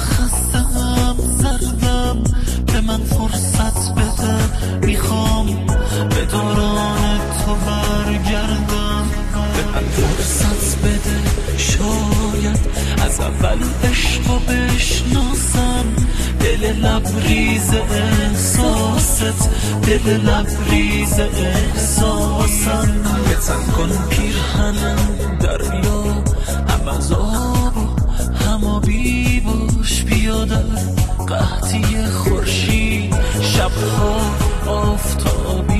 خستم زردم به من فرصت بده میخوام به دوران تو برگردم به من فرصت بده شاید از اول عشقو بشناسم دل لبریز احساست دل لبریز احساسم بتن کن پیرهنم دریا هم از آب و هم آبی باش بیا در قحطی خورشید شبها آفتاب